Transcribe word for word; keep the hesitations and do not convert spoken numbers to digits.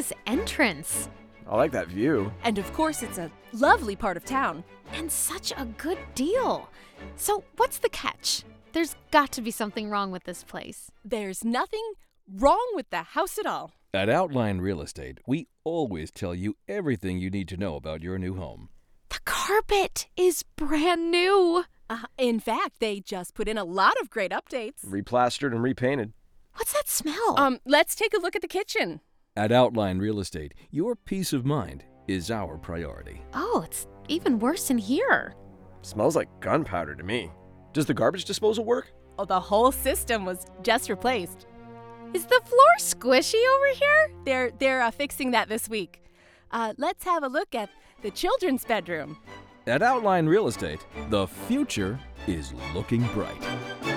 this entrance. I like that view. And of course, it's a lovely part of town. And such a good deal. So what's the catch? There's got to be something wrong with this place. There's nothing wrong with the house at all. At Outline Real Estate, we always tell you everything you need to know about your new home. The carpet is brand new. Uh, in fact, they just put in a lot of great updates. Replastered and repainted. What's that smell? Um, let's take a look at the kitchen. At Outline Real Estate, your peace of mind is our priority. Oh, it's even worse in here. Smells like gunpowder to me. Does the garbage disposal work? Oh, the whole system was just replaced. Is the floor squishy over here? They're they're uh, fixing that this week. Uh, let's have a look at the children's bedroom. At Outline Real Estate, the future is looking bright.